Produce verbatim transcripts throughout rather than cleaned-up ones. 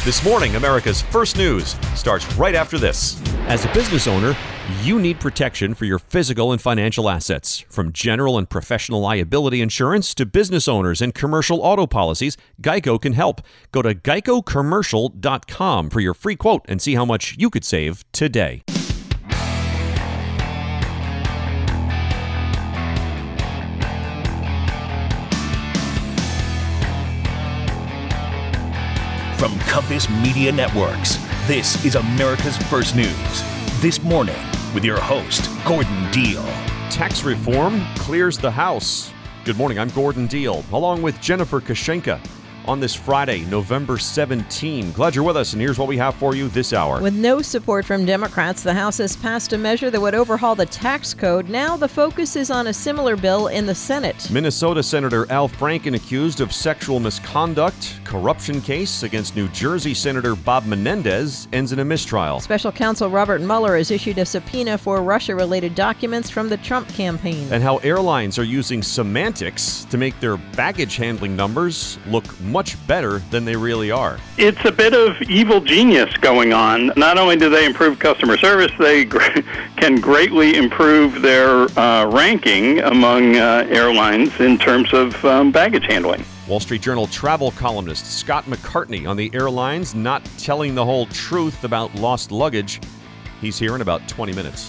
This morning, America's First News starts right after this. As a business owner, you need protection for your physical and financial assets. From general and professional liability insurance to business owners and commercial auto policies, Geico can help. Go to geico commercial dot com for your free quote and see how much you could save today. From Compass Media Networks, this is America's First News. This morning, with your host, Gordon Deal. Tax reform clears the House. Good morning, I'm Gordon Deal, along with Jennifer Kashenka on this Friday, November seventeenth. Glad you're with us, and here's what we have for you this hour. With no support from Democrats, the House has passed a measure that would overhaul the tax code. Now the focus is on a similar bill in the Senate. Minnesota Senator Al Franken accused of sexual misconduct. Corruption case against New Jersey Senator Bob Menendez ends in a mistrial. Special counsel Robert Mueller has issued a subpoena for Russia-related documents from the Trump campaign. And how airlines are using semantics to make their baggage handling numbers look much better than they really are. It's a bit of evil genius going on. Not only do they improve customer service, they gr- can greatly improve their uh, ranking among uh, airlines in terms of um, baggage handling. Wall Street Journal travel columnist Scott McCartney on the airlines not telling the whole truth about lost luggage. He's here in about twenty minutes.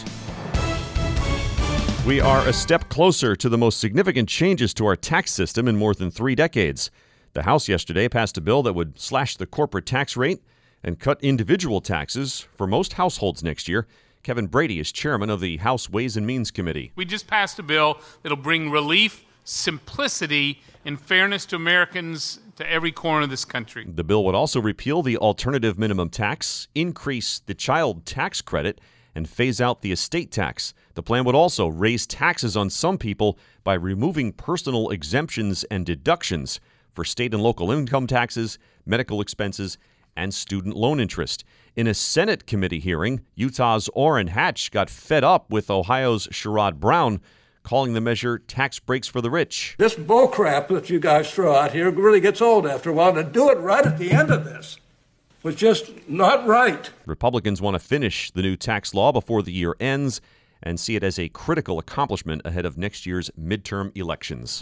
We are a step closer to the most significant changes to our tax system in more than three decades. The House yesterday passed a bill that would slash the corporate tax rate and cut individual taxes for most households next year. Kevin Brady is chairman of the House Ways and Means Committee. We just passed a bill that'll bring relief, simplicity, and fairness to Americans to every corner of this country. The bill would also repeal the alternative minimum tax, increase the child tax credit, and phase out the estate tax. The plan would also raise taxes on some people by removing personal exemptions and deductions for state and local income taxes, medical expenses, and student loan interest. In a Senate committee hearing, Utah's Orrin Hatch got fed up with Ohio's Sherrod Brown, calling the measure tax breaks for the rich. This bullcrap that you guys throw out here really gets old after a while. To do it right at the end of this was just not right. Republicans want to finish the new tax law before the year ends and see it as a critical accomplishment ahead of next year's midterm elections.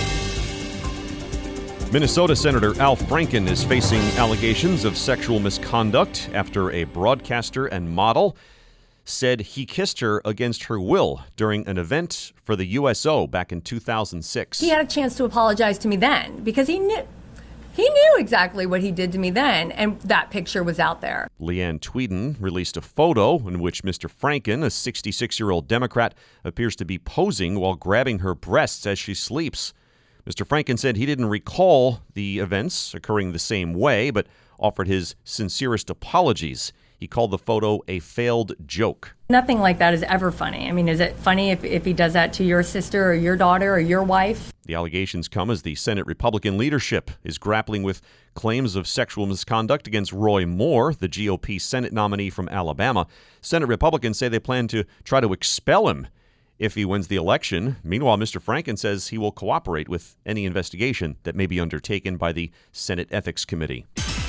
Minnesota Senator Al Franken is facing allegations of sexual misconduct after a broadcaster and model said he kissed her against her will during an event for the U S O back in two thousand six. He had a chance to apologize to me then because he knew he knew exactly what he did to me then, and that picture was out there. Leanne Tweeden released a photo in which Mister Franken, a sixty-six-year-old Democrat, appears to be posing while grabbing her breasts as she sleeps. Mister Franken said he didn't recall the events occurring the same way, but offered his sincerest apologies. He called the photo a failed joke. Nothing like that is ever funny. I mean, is it funny if, if he does that to your sister or your daughter or your wife? The allegations come as the Senate Republican leadership is grappling with claims of sexual misconduct against Roy Moore, the G O P Senate nominee from Alabama. Senate Republicans say they plan to try to expel him if he wins the election. Meanwhile, Mister Franken says he will cooperate with any investigation that may be undertaken by the Senate Ethics Committee.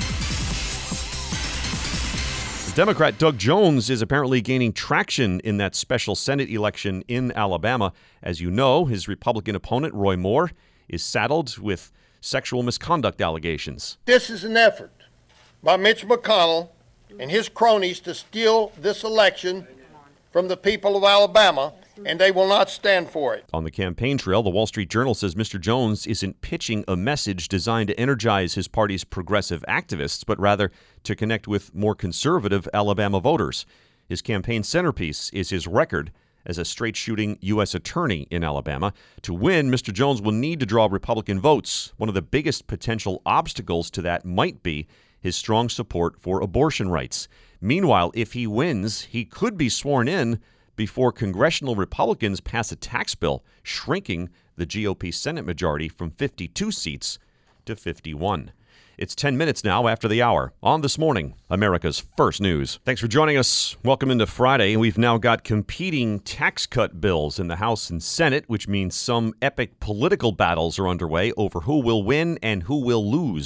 Democrat Doug Jones is apparently gaining traction in that special Senate election in Alabama. As you know, his Republican opponent, Roy Moore, is saddled with sexual misconduct allegations. This is an effort by Mitch McConnell and his cronies to steal this election from the people of Alabama, and they will not stand for it. On the campaign trail, the Wall Street Journal says Mister Jones isn't pitching a message designed to energize his party's progressive activists, but rather to connect with more conservative Alabama voters. His campaign centerpiece is his record as a straight-shooting U S attorney in Alabama. To win, Mister Jones will need to draw Republican votes. One of the biggest potential obstacles to that might be his strong support for abortion rights. Meanwhile, if he wins, he could be sworn in before congressional Republicans pass a tax bill shrinking the G O P Senate majority from fifty-two seats to fifty-one. It's ten minutes now after the hour on This Morning, America's First News. Thanks for joining us. Welcome into Friday. We've now got competing tax cut bills in the House and Senate, which means some epic political battles are underway over who will win and who will lose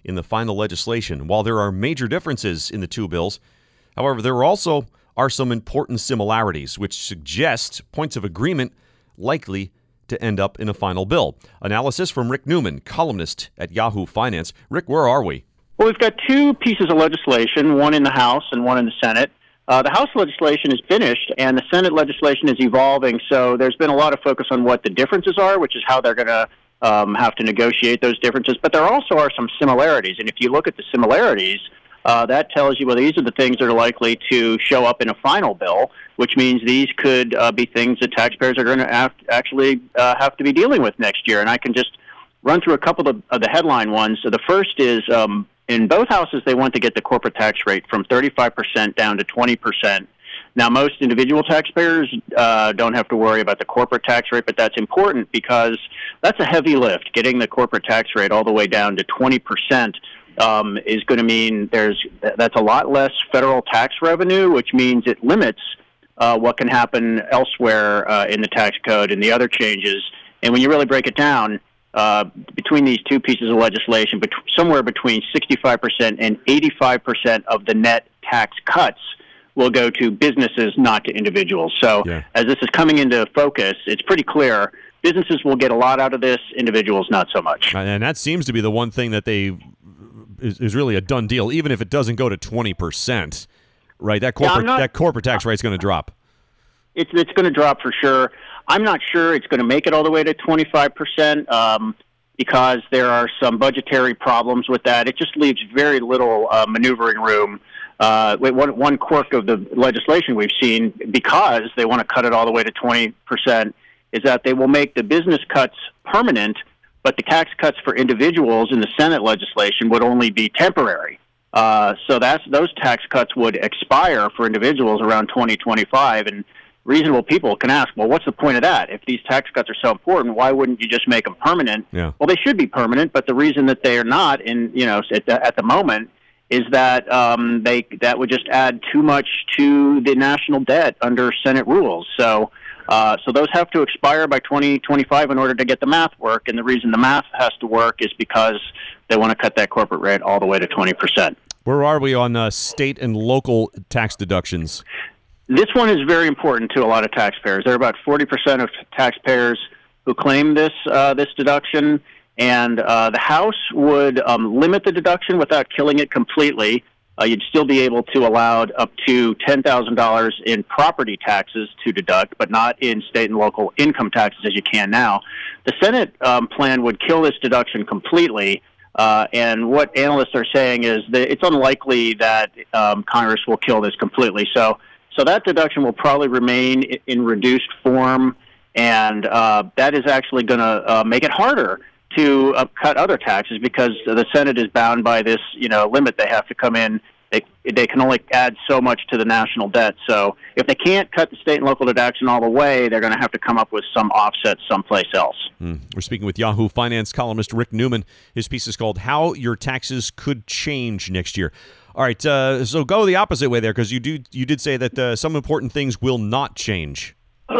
in the final legislation. While there are major differences in the two bills, however, there also are some important similarities, which suggest points of agreement likely to end up in a final bill. Analysis from Rick Newman, columnist at Yahoo Finance. Rick, where are we? Well, we've got two pieces of legislation, one in the House and one in the Senate. Uh, the House legislation is finished, and the Senate legislation is evolving, so there's been a lot of focus on what the differences are, which is how they're going to um, have to negotiate those differences. But there also are some similarities, and if you look at the similarities, uh, that tells you, well, these are the things that are likely to show up in a final bill, which means these could uh, be things that taxpayers are going to have actually uh, have to be dealing with next year. And I can just run through a couple of, of the headline ones. So the first is um, in both houses, they want to get the corporate tax rate from thirty-five percent down to twenty percent. Now, most individual taxpayers uh, don't have to worry about the corporate tax rate, but that's important because that's a heavy lift. Getting the corporate tax rate all the way down to twenty percent um, is going to mean there's that's a lot less federal tax revenue, which means it limits uh, what can happen elsewhere uh, in the tax code and the other changes. And when you really break it down, uh, between these two pieces of legislation, bet- somewhere between sixty-five percent and eighty-five percent of the net tax cuts will go to businesses, not to individuals. So yeah. As this is coming into focus, it's pretty clear businesses will get a lot out of this, individuals not so much. And that seems to be the one thing that they is, is really a done deal, even if it doesn't go to twenty percent, right? That corporate, yeah, not, that corporate tax rate is going to drop. It's, it's going to drop for sure. I'm not sure it's going to make it all the way to twenty-five percent um, because there are some budgetary problems with that. It just leaves very little uh, maneuvering room. Uh, one, one quirk of the legislation we've seen, because they want to cut it all the way to twenty percent, is that they will make the business cuts permanent, but the tax cuts for individuals in the Senate legislation would only be temporary. Uh, so that's those tax cuts would expire for individuals around twenty twenty-five, and reasonable people can ask, well, what's the point of that? If these tax cuts are so important, why wouldn't you just make them permanent? Yeah. Well, they should be permanent, but the reason that they are not, in you know, at the, at the moment, is that um, they that would just add too much to the national debt under Senate rules. So, uh, so those have to expire by twenty twenty-five in order to get the math work. And the reason the math has to work is because they want to cut that corporate rate all the way to twenty percent. Where are we on uh, state and local tax deductions? This one is very important to a lot of taxpayers. There are about forty percent of taxpayers who claim this uh, this deduction, and uh, the House would um, limit the deduction without killing it completely. Uh, you'd still be able to allow up to ten thousand dollars in property taxes to deduct, but not in state and local income taxes as you can now. The Senate um, plan would kill this deduction completely. Uh, and what analysts are saying is that it's unlikely that um, Congress will kill this completely. So. So that deduction will probably remain in reduced form, and uh, that is actually going to uh, make it harder to uh, cut other taxes because the Senate is bound by this, you know, limit. They have to come in. They they can only add so much to the national debt. So if they can't cut the state and local deduction all the way, they're going to have to come up with some offset someplace else. Mm. We're speaking with Yahoo Finance columnist Rick Newman. His piece is called "How Your Taxes Could Change Next Year." All right, uh, so go the opposite way there, because you do you did say that uh, some important things will not change.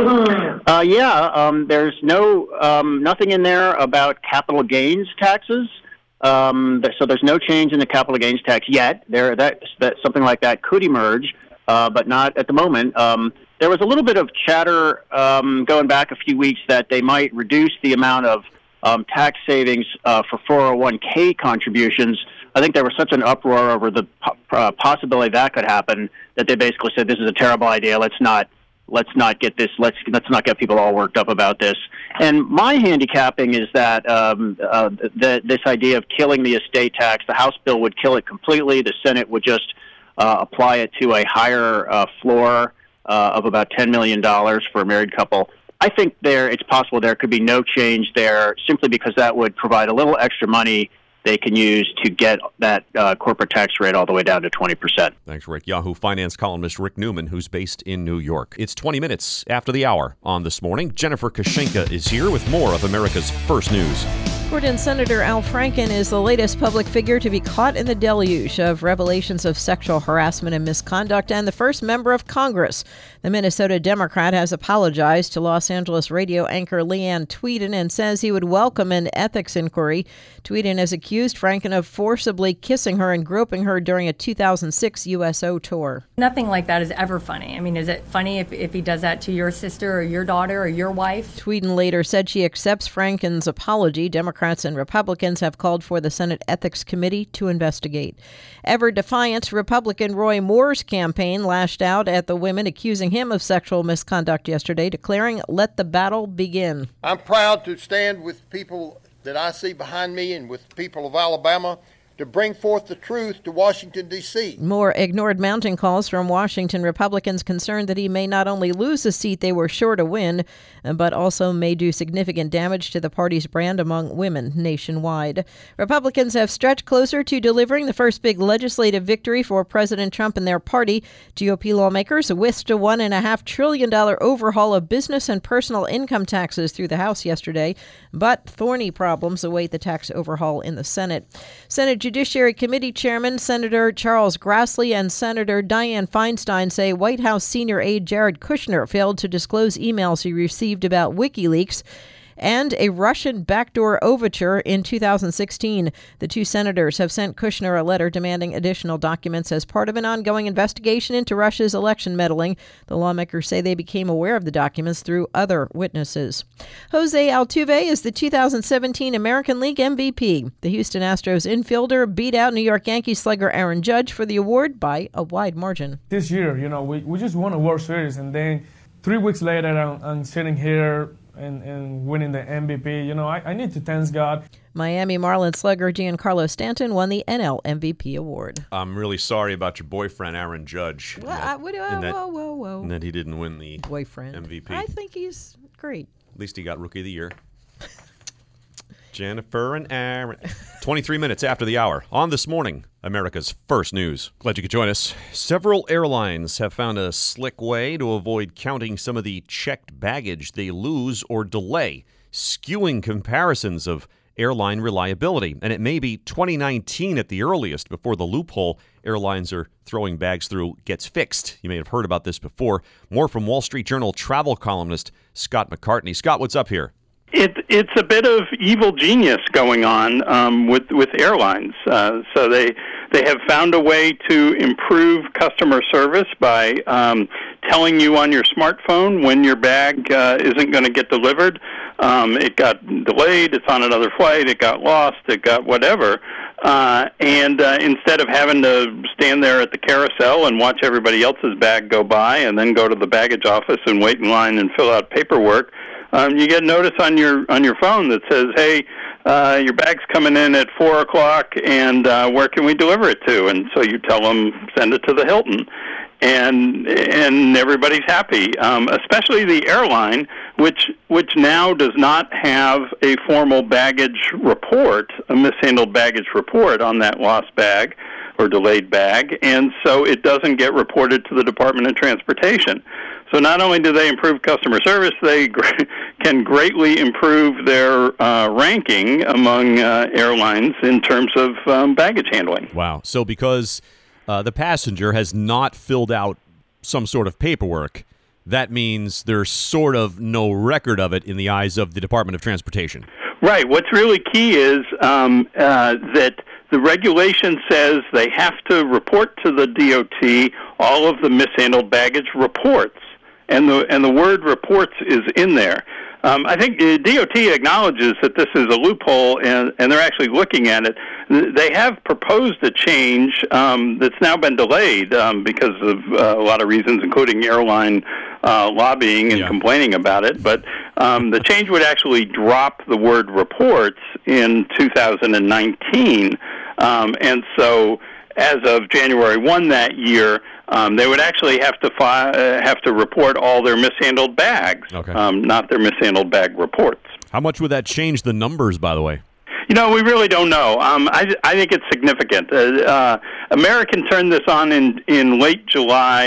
Uh, yeah, um, there's no um, nothing in there about capital gains taxes. Um, so there's no change in the capital gains tax yet. There, that, that something like that could emerge, uh, but not at the moment. Um, there was a little bit of chatter um, going back a few weeks that they might reduce the amount of um, tax savings uh, for four oh one k contributions. I think there was such an uproar over the uh, possibility that could happen that they basically said this is a terrible idea. Let's not let's not get this. Let's let's not get people all worked up about this. And my handicapping is that um, uh, the, this idea of killing the estate tax, the House bill would kill it completely. The Senate would just uh, apply it to a higher uh, floor uh, of about ten million dollars for a married couple. I think there it's possible there could be no change there simply because that would provide a little extra money they can use to get that uh, corporate tax rate all the way down to twenty percent. Thanks, Rick. Yahoo Finance columnist Rick Newman, who's based in New York. It's twenty minutes after the hour on This Morning. Jennifer Kashenka is here with more of America's First News. Oregon Senator Al Franken is the latest public figure to be caught in the deluge of revelations of sexual harassment and misconduct, and the first member of Congress. The Minnesota Democrat has apologized to Los Angeles radio anchor Leanne Tweeden and says he would welcome an ethics inquiry. Tweeden has accused Franken of forcibly kissing her and groping her during a two thousand six U S O tour. Nothing like that is ever funny. I mean, is it funny if, if he does that to your sister or your daughter or your wife? Tweeden later said she accepts Franken's apology. Democrats and Republicans have called for the Senate Ethics Committee to investigate. Ever defiant, Republican Roy Moore's campaign lashed out at the women accusing him of sexual misconduct yesterday, declaring, "Let the battle begin." I'm proud to stand with people that I see behind me and with the people of Alabama to bring forth the truth to Washington, D C Moore ignored mounting calls from Washington Republicans concerned that he may not only lose the seat they were sure to win, but also may do significant damage to the party's brand among women nationwide. Republicans have stretched closer to delivering the first big legislative victory for President Trump and their party. G O P lawmakers whisked a one point five trillion dollars overhaul of business and personal income taxes through the House yesterday, but thorny problems await the tax overhaul in the Senate. Senate Judiciary Committee Chairman Senator Charles Grassley and Senator Dianne Feinstein say White House senior aide Jared Kushner failed to disclose emails he received about WikiLeaks and a Russian backdoor overture in two thousand sixteen. The two senators have sent Kushner a letter demanding additional documents as part of an ongoing investigation into Russia's election meddling. The lawmakers say they became aware of the documents through other witnesses. Jose Altuve is the two thousand seventeen American League M V P. The Houston Astros infielder beat out New York Yankees slugger Aaron Judge for the award by a wide margin. This year, you know, we, we just won a World Series, and then three weeks later, I'm, I'm sitting here And, and winning the M V P. You know, I, I need to thank God. Miami Marlins slugger Giancarlo Stanton won the N L M V P award. I'm really sorry about your boyfriend, Aaron Judge. Well, that, I, what, uh, that, whoa, whoa, whoa. And that he didn't win the boyfriend M V P. I think he's great. At least he got Rookie of the Year. Jennifer and Aaron. twenty-three minutes after the hour. On This Morning, America's First News. Glad you could join us. Several airlines have found a slick way to avoid counting some of the checked baggage they lose or delay, skewing comparisons of airline reliability. And it may be twenty nineteen at the earliest before the loophole airlines are throwing bags through gets fixed. You may have heard about this before. More from Wall Street Journal travel columnist Scott McCartney. Scott, what's up here? It, it's a bit of evil genius going on um, with with airlines. Uh, so they they have found a way to improve customer service by um, telling you on your smartphone when your bag uh, isn't going to get delivered. Um, it got delayed. It's on another flight. It got lost. It got whatever. Uh, and uh, instead of having to stand there at the carousel and watch everybody else's bag go by and then go to the baggage office and wait in line and fill out paperwork, Um, you get notice on your on your phone that says, "Hey, uh, your bag's coming in at four o'clock, and uh, where can we deliver it to?" And so you tell them, "Send it to the Hilton," and and everybody's happy. Um, especially the airline, which which now does not have a formal baggage report, a mishandled baggage report on that lost bag or delayed bag, and so it doesn't get reported to the Department of Transportation. So not only do they improve customer service, they gr- can greatly improve their uh, ranking among uh, airlines in terms of um, baggage handling. Wow. So because uh, the passenger has not filled out some sort of paperwork, that means there's sort of no record of it in the eyes of the Department of Transportation. Right. What's really key is um, uh, that the regulation says they have to report to the D O T all of the mishandled baggage reports. And the and the word reports is in there. Um, I think the D O T acknowledges that this is a loophole, and, and they're actually looking at it. They have proposed a change um, that's now been delayed um, because of uh, a lot of reasons, including airline uh, lobbying and yeah. complaining about it. But um, the change would actually drop the word reports in two thousand nineteen. Um, and so as of January first that year, Um, they would actually have to fi- uh, have to report all their mishandled bags, okay. um, not their mishandled bag reports. How much would that change the numbers, by the way? You know, we really don't know. Um, I, I think it's significant. Uh, uh, American turned this on in, in late July.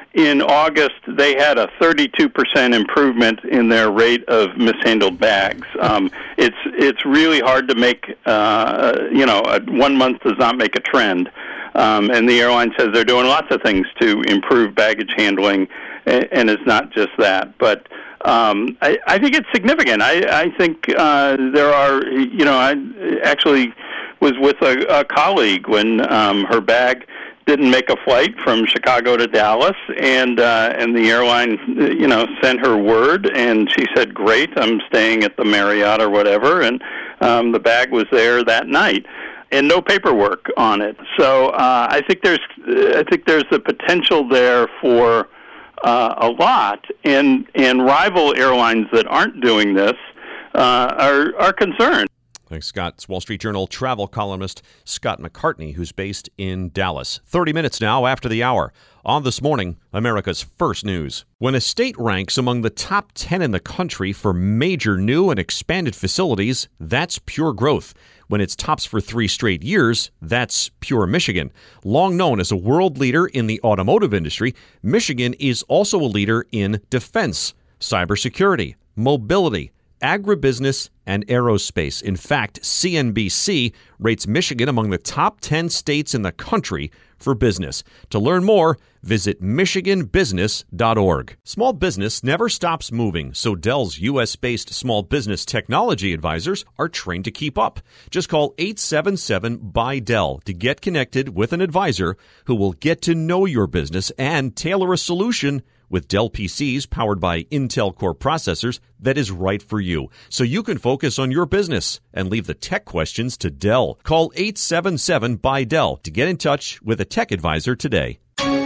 in August, they had a thirty-two percent improvement in their rate of mishandled bags. Um, it's it's really hard to make, uh, you know, a, one month does not make a trend. Um, and the airline says they're doing lots of things to improve baggage handling, and, and it's not just that. But um, I, I think it's significant. I, I think uh, there are, you know, I actually was with a, a colleague when um, her bag didn't make a flight from Chicago to Dallas, and uh, and the airline, you know, sent her word, and she said, "Great, I'm staying at the Marriott or whatever," and um, the bag was there that night, and no paperwork on it. So uh, I think there's I think there's the potential there for uh, a lot, and and rival airlines that aren't doing this uh, are are concerned. Thanks, Scott. It's Wall Street Journal travel columnist Scott McCartney, who's based in Dallas. thirty minutes now after the hour. On This Morning, America's First News. When a state ranks among the top ten in the country for major new and expanded facilities, that's pure growth. When it's tops for three straight years, that's pure Michigan. Long known as a world leader in the automotive industry, Michigan is also a leader in defense, cybersecurity, mobility, agribusiness, and aerospace. In fact, C N B C rates Michigan among the top ten states in the country for business. To learn more, visit michigan business dot org. Small business never stops moving, so Dell's U S-based small business technology advisors are trained to keep up. Just call eight seven seven, B Y, D E L L to get connected with an advisor who will get to know your business and tailor a solution with Dell P Cs powered by Intel Core processors that is right for you, so you can focus on your business and leave the tech questions to Dell. Call eight seven seven, B Y, D E L L to get in touch with a tech advisor today.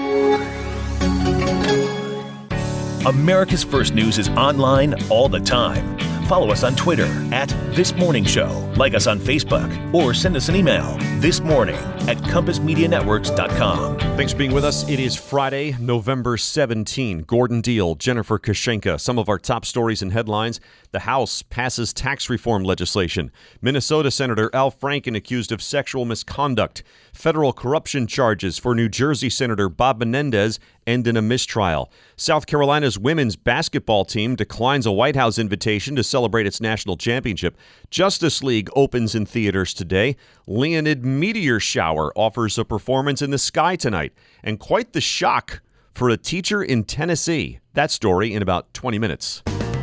America's First News is online all the time. Follow us on Twitter at This Morning Show. Like us on Facebook or send us an email this morning at compass media networks dot com. Thanks for being with us. It is Friday, November seventeenth. Gordon Deal, Jennifer Kashenka. Some of our top stories and headlines. The House passes tax reform legislation. Minnesota Senator Al Franken accused of sexual misconduct. Federal corruption charges for New Jersey Senator Bob Menendez end in a mistrial. South Carolina's women's basketball team declines a White House invitation to celebrate its national championship. Justice League opens in theaters today. Leonid Meteor Shower offers a performance in the sky tonight. And quite the shock for a teacher in Tennessee. That story in about twenty minutes.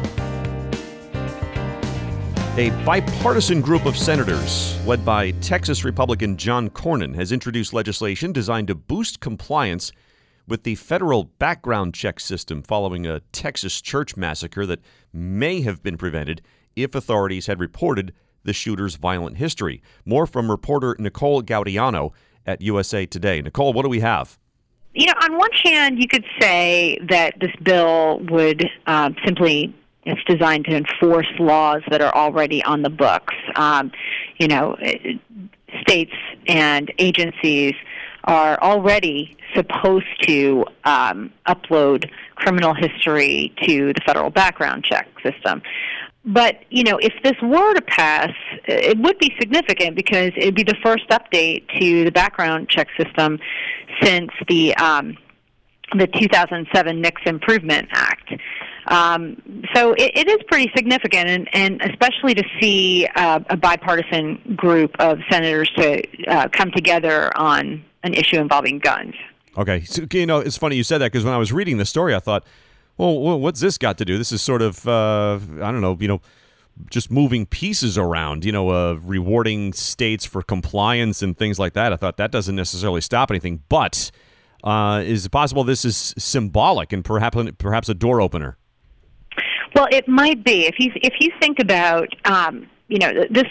A bipartisan group of senators, led by Texas Republican John Cornyn, has introduced legislation designed to boost compliance with the federal background check system following a Texas church massacre that may have been prevented if authorities had reported the shooter's violent history. More from reporter Nicole Gaudiano at U S A Today. Nicole, what do we have? You know, on one hand, you could say that this bill would uh, simply, it's designed to enforce laws that are already on the books. Um, you know, states and agencies are already supposed to um, upload criminal history to the federal background check system. But, you know, if this were to pass, it would be significant because it would be the first update to the background check system since the um, the two thousand seven NICS Improvement Act. Um, so it, it is pretty significant, and, and especially to see uh, a bipartisan group of senators to uh, come together on an issue involving guns. Okay, so, you know, it's funny you said that because when I was reading the story, I thought, well, what's this got to do? This is sort of, uh, I don't know, you know, just moving pieces around, you know, uh, rewarding states for compliance and things like that. I thought that doesn't necessarily stop anything, but uh, is it possible this is symbolic and perhaps perhaps a door opener? Well, it might be. If you if you think about, um, you know, this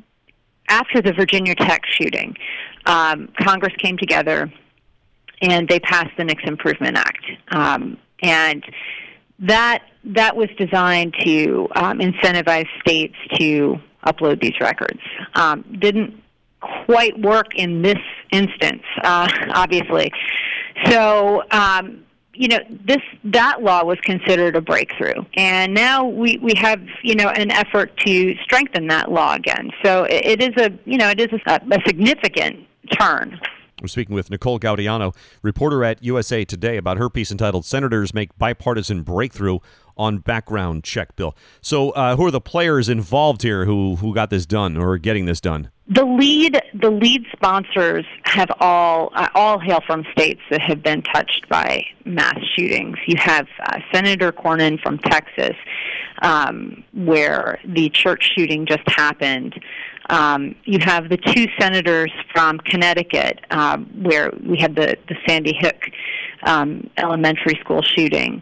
after the Virginia Tech shooting, um, Congress came together and they passed the NICS Improvement Act, um, and that that was designed to um, incentivize states to upload these records. Um, didn't quite work in this instance, uh, obviously. So. Um, You know, this that law was considered a breakthrough, and now we, we have you know an effort to strengthen that law again. So it, it is a you know it is a, a significant turn. We're speaking with Nicole Gaudiano, reporter at U S A Today, about her piece entitled "Senators Make Bipartisan Breakthrough on Background Check Bill." So uh, who are the players involved here who, who got this done or are getting this done? The lead, the lead sponsors have all uh, all hail from states that have been touched by mass shootings. You have uh, Senator Cornyn from Texas, um, where the church shooting just happened. Um, you have the two senators from Connecticut, uh, where we had the, the Sandy Hook um, elementary school shooting.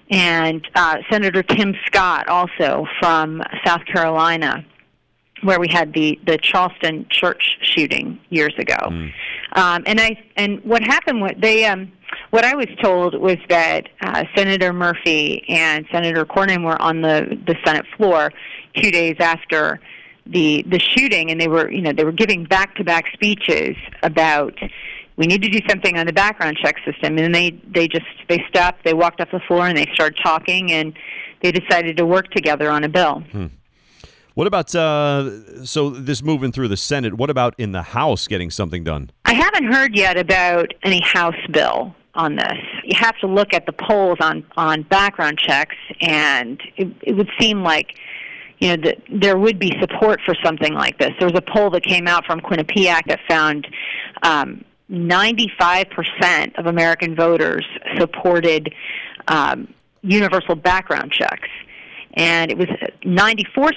And uh, Senator Tim Scott, also from South Carolina, where we had the, the Charleston church shooting years ago. Mm. Um, and I and what happened, what they um, what I was told was that uh, Senator Murphy and Senator Cornyn were on the, the Senate floor two days after the the shooting, and they were you know they were giving back-to-back speeches about, we need to do something on the background check system. And they, they just, they stopped, they walked off the floor, and they started talking, and they decided to work together on a bill. Hmm. What about, uh, so this moving through the Senate, what about in the House getting something done? I haven't heard yet about any House bill on this. You have to look at the polls on, on background checks, and it, it would seem like you know, that there would be support for something like this. There was a poll that came out from Quinnipiac that found um, ninety-five percent of American voters supported um, universal background checks. And it was ninety-four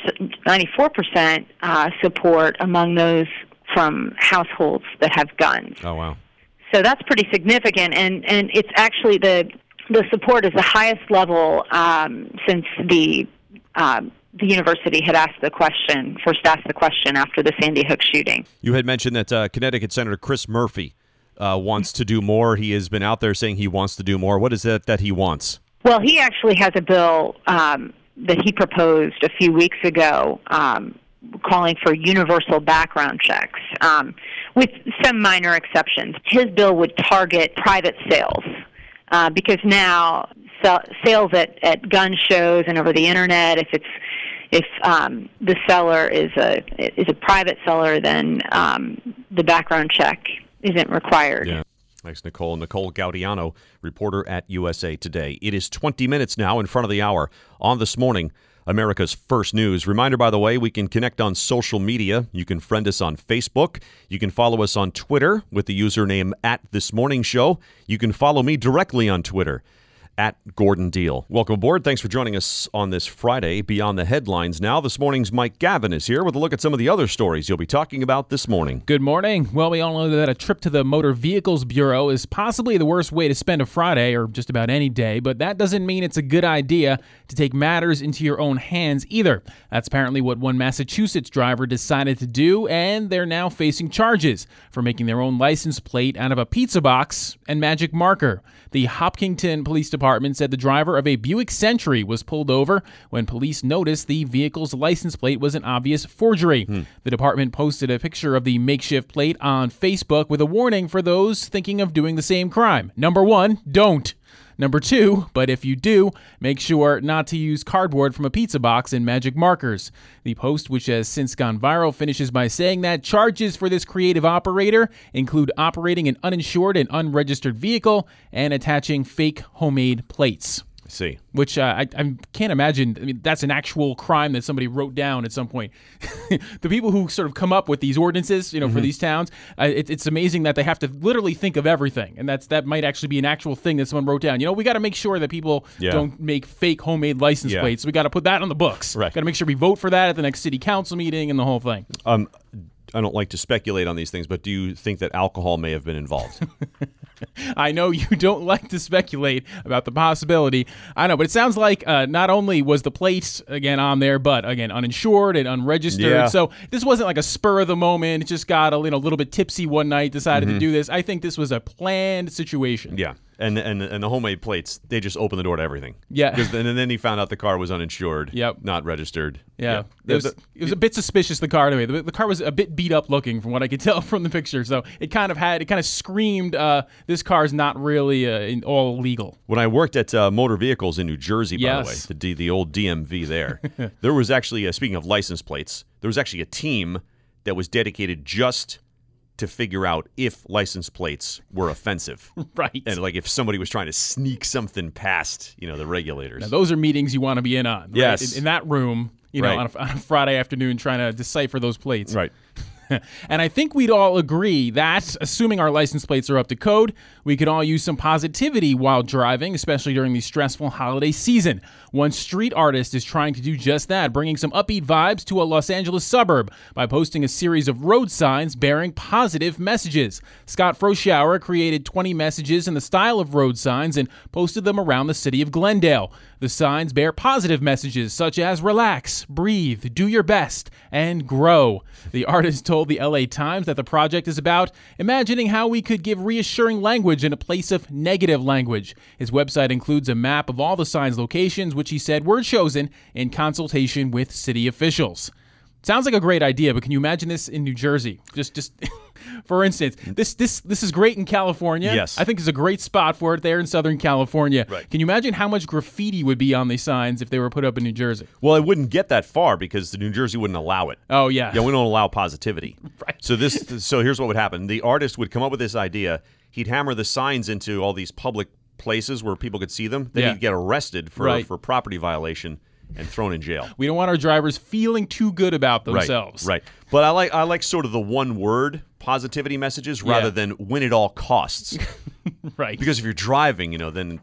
percent uh, support among those from households that have guns. Oh, wow. So that's pretty significant, and, and it's actually the the support is the highest level um, since the um, the university had asked the question, first asked the question after the Sandy Hook shooting. You had mentioned that uh, Connecticut Senator Chris Murphy uh, wants to do more. He has been out there saying he wants to do more. What is it that he wants? Well, he actually has a bill um, that he proposed a few weeks ago um, calling for universal background checks, um, with some minor exceptions. His bill would target private sales uh, because now so, sales at, at gun shows and over the internet, if it's if um, the seller is a is a private seller, then um, the background check isn't required. Yeah. Thanks, Nicole. Nicole Gaudiano, reporter at U S A Today. It is twenty minutes now in front of the hour on This Morning, America's First News. Reminder, by the way, we can connect on social media. You can friend us on Facebook. You can follow us on Twitter with the username at This Morning Show. You can follow me directly on Twitter at Gordon Deal. Welcome aboard. Thanks for joining us on this Friday. Beyond the headlines now, this morning's Mike Gavin is here with a look at some of the other stories you'll be talking about this morning. Good morning. Well, we all know that a trip to the Motor Vehicles Bureau is possibly the worst way to spend a Friday or just about any day, but that doesn't mean it's a good idea to take matters into your own hands either. That's apparently what one Massachusetts driver decided to do, and they're now facing charges for making their own license plate out of a pizza box and magic marker. The Hopkinton Police Department said the driver of a Buick Century was pulled over when police noticed the vehicle's license plate was an obvious forgery. Hmm. The department posted a picture of the makeshift plate on Facebook with a warning for those thinking of doing the same crime. Number one, don't. Number two, but if you do, make sure not to use cardboard from a pizza box and magic markers. The post, which has since gone viral, finishes by saying that charges for this creative operator include operating an uninsured and unregistered vehicle and attaching fake homemade plates. I see. Which uh, I, I can't imagine. I mean, that's an actual crime that somebody wrote down at some point. The people who sort of come up with these ordinances, you know, mm-hmm. for these towns, uh, it, it's amazing that they have to literally think of everything, and that's that might actually be an actual thing that someone wrote down. You know, we got to make sure that people yeah. don't make fake homemade license yeah. plates. We got to put that on the books. Right. Got to make sure we vote for that at the next city council meeting and the whole thing. Um, I don't like to speculate on these things, but do you think that alcohol may have been involved? I know you don't like to speculate about the possibility. I know, but it sounds like uh, not only was the plate, again, on there, but, again, uninsured and unregistered. Yeah. So this wasn't like a spur of the moment. It just got a, you know, little bit tipsy one night, decided mm-hmm. to do this. I think this was a planned situation. Yeah. And and and the homemade plates, they just opened the door to everything. Yeah. Then, and then he found out the car was uninsured, yep. not registered. Yeah. yeah. It, was, it was a bit suspicious, the car, anyway. The, the car was a bit beat up looking from what I could tell from the picture. So it kind of had, it kind of screamed, uh, this car's not really uh, in, all legal. When I worked at uh, Motor Vehicles in New Jersey, by yes. the way, the, D, the old D M V there, there was actually, uh, speaking of license plates, there was actually a team that was dedicated just to figure out if license plates were offensive. Right. And like if somebody was trying to sneak something past, you know, the regulators. Now, those are meetings you want to be in on. Right? Yes. In, in that room, you know, Right. on, a, on a Friday afternoon trying to decipher those plates. Right. And I think we'd all agree that, assuming our license plates are up to code, we could all use some positivity while driving, especially during the stressful holiday season. One street artist is trying to do just that, bringing some upbeat vibes to a Los Angeles suburb by posting a series of road signs bearing positive messages. Scott Froschauer created twenty messages in the style of road signs and posted them around the city of Glendale. The signs bear positive messages such as relax, breathe, do your best, and grow. The artist told the L A Times that the project is about imagining how we could give reassuring language in a place of negative language. His website includes a map of all the signs' locations, which he said were chosen in consultation with city officials. Sounds like a great idea, but can you imagine this in New Jersey? Just, just for instance, this this this is great in California. Yes. I think it's a great spot for it there in Southern California. Right. Can you imagine how much graffiti would be on these signs if they were put up in New Jersey? Well, it wouldn't get that far because the New Jersey wouldn't allow it. Oh, yeah. Yeah, we don't allow positivity. Right. So this, so here's what would happen. The artist would come up with this idea. He'd hammer the signs into all these public places where people could see them. Then Yeah. he'd get arrested for, Right. for property violation and thrown in jail. We don't want our drivers feeling too good about themselves. Right, right. But I like I like sort of the one word positivity messages rather Yeah. than win at all costs. Right. Because if you're driving, you know, then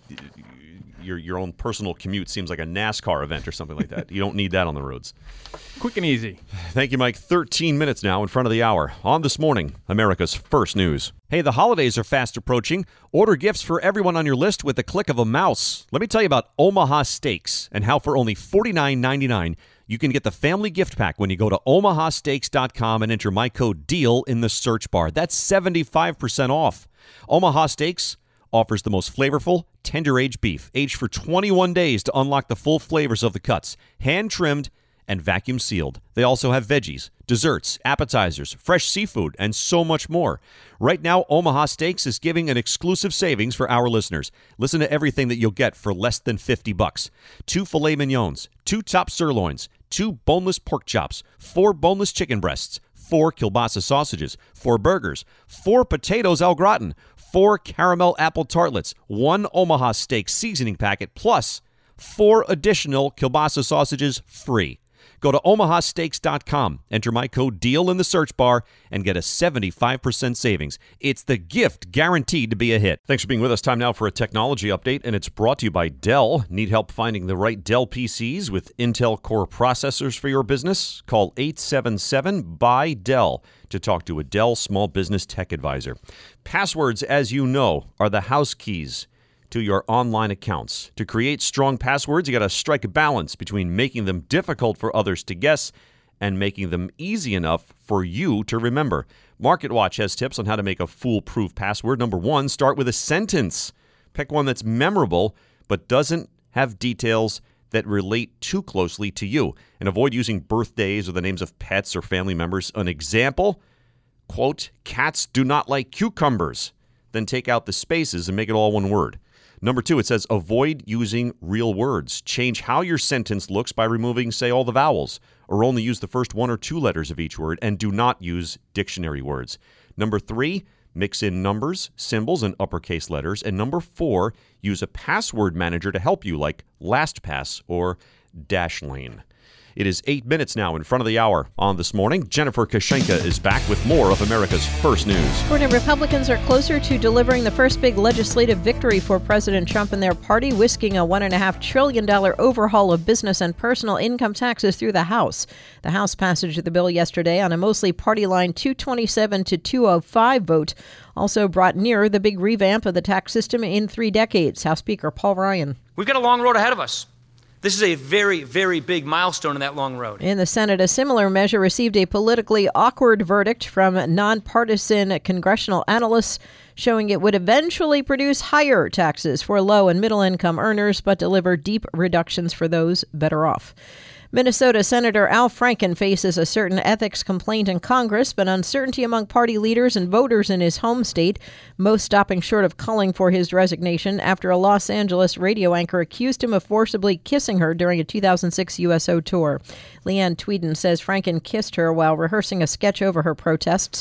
your your own personal commute seems like a NASCAR event or something like that. You don't need that on the roads. Quick and easy. Thank you, Mike. thirteen minutes now in front of the hour. On This Morning, America's first news. Hey, the holidays are fast approaching. Order gifts for everyone on your list with the click of a mouse. Let me tell you about Omaha Steaks and how for only forty-nine ninety-nine you can get the family gift pack when you go to omaha steaks dot com and enter my code DEAL in the search bar. That's seventy-five percent off. Omaha Steaks offers the most flavorful, tender-aged beef, aged for twenty-one days to unlock the full flavors of the cuts. Hand-trimmed and vacuum sealed. They also have veggies, desserts, appetizers, fresh seafood, and so much more. Right now, Omaha Steaks is giving an exclusive savings for our listeners. Listen to everything that you'll get for less than fifty bucks. Two filet mignons, two top sirloins, two boneless pork chops, four boneless chicken breasts, four kielbasa sausages, four burgers, four potatoes au gratin, four caramel apple tartlets, one Omaha Steak seasoning packet, plus four additional kielbasa sausages free. Go to omaha steaks dot com, enter my code DEAL in the search bar, and get a seventy-five percent savings. It's the gift guaranteed to be a hit. Thanks for being with us. Time now for a technology update, and it's brought to you by Dell. Need help finding the right Dell P Cs with Intel Core processors for your business? Call eight seven seven, B U Y, D E L L to talk to a Dell Small Business Tech Advisor. Passwords, as you know, are the house keys to your online accounts. To create strong passwords, you got to strike a balance between making them difficult for others to guess and making them easy enough for you to remember. MarketWatch has tips on how to make a foolproof password. Number one, start with a sentence. Pick one that's memorable but doesn't have details that relate too closely to you. And avoid using birthdays or the names of pets or family members. An example, quote, cats do not like cucumbers. Then take out the spaces and make it all one word. Number two, it says avoid using real words. Change how your sentence looks by removing, say, all the vowels, or only use the first one or two letters of each word, and do not use dictionary words. Number three, mix in numbers, symbols, and uppercase letters. And number four, use a password manager to help you, like LastPass or Dashlane. It is eight minutes now in front of the hour on This Morning. Jennifer Kashenka is back with more of America's first news. Court and Republicans are closer to delivering the first big legislative victory for President Trump and their party, whisking a one point five trillion dollars overhaul of business and personal income taxes through the House. The House passage of the bill yesterday on a mostly party line two twenty-seven to two oh five vote also brought nearer the big revamp of the tax system in three decades. House Speaker Paul Ryan. We've got a long road ahead of us. This is a very, very big milestone in that long road. In the Senate, a similar measure received a politically awkward verdict from nonpartisan congressional analysts, showing it would eventually produce higher taxes for low and middle income earners, but deliver deep reductions for those better off. Minnesota Senator Al Franken faces a certain ethics complaint in Congress, but uncertainty among party leaders and voters in his home state, most stopping short of calling for his resignation after a Los Angeles radio anchor accused him of forcibly kissing her during a two thousand six U S O tour. Leanne Tweeden says Franken kissed her while rehearsing a sketch over her protests.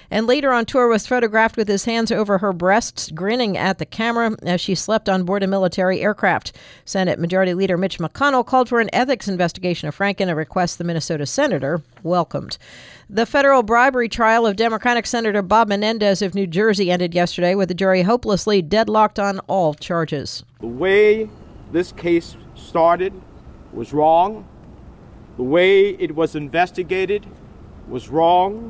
And later on tour was photographed with his hands over her breasts, grinning at the camera as she slept on board a military aircraft. Senate Majority Leader Mitch McConnell called for an ethics investigation of Franken, a request the Minnesota senator welcomed. The federal bribery trial of Democratic Senator Bob Menendez of New Jersey ended yesterday with the jury hopelessly deadlocked on all charges. The way this case started was wrong. The way it was investigated was wrong.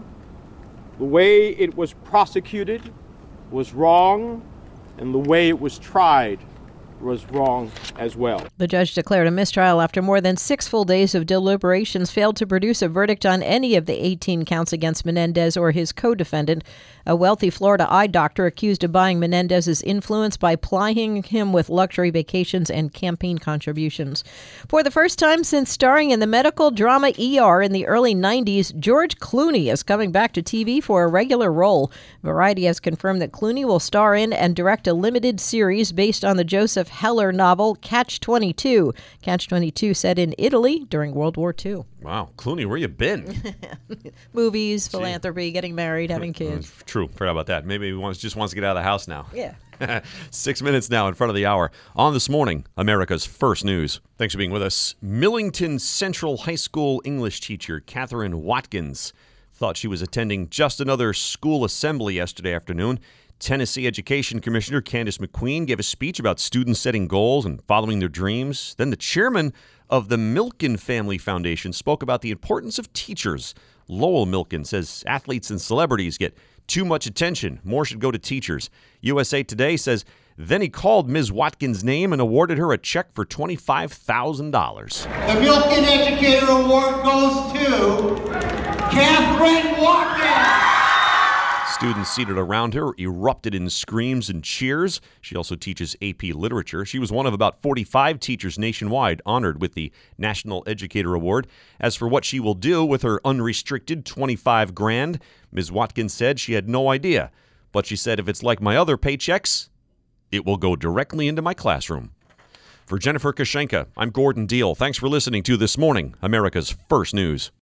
The way it was prosecuted was wrong. And the way it was tried was wrong as well. The judge declared a mistrial after more than six full days of deliberations failed to produce a verdict on any of the eighteen counts against Menendez or his co-defendant, a wealthy Florida eye doctor accused of buying Menendez's influence by plying him with luxury vacations and campaign contributions. For the first time since starring in the medical drama E R in the early nineties, George Clooney is coming back to T V for a regular role. Variety has confirmed that Clooney will star in and direct a limited series based on the Joseph Heller novel Catch twenty-two. Catch twenty-two set in Italy during World War Two. Wow, Clooney, where you been? Movies, philanthropy, getting married, having kids. True, forgot about that. Maybe he wants, just wants to get out of the house now. Yeah. Six minutes now in front of the hour. On This Morning, America's First News. Thanks for being with us. Millington Central High School English teacher Catherine Watkins thought she was attending just another school assembly yesterday afternoon. Tennessee Education Commissioner Candace McQueen gave a speech about students setting goals and following their dreams. Then the chairman of the Milken Family Foundation spoke about the importance of teachers. Lowell Milken says athletes and celebrities get too much attention. More should go to teachers. U S A Today says then he called Miz Watkins' name and awarded her a check for twenty-five thousand dollars. The Milken Educator Award goes to Catherine Watkins. Students seated around her erupted in screams and cheers. She also teaches A P Literature. She was one of about forty-five teachers nationwide honored with the National Educator Award. As for what she will do with her unrestricted twenty-five grand, Miz Watkins said she had no idea. But she said if it's like my other paychecks, it will go directly into my classroom. For Jennifer Kashenka, I'm Gordon Deal. Thanks for listening to This Morning, America's First News.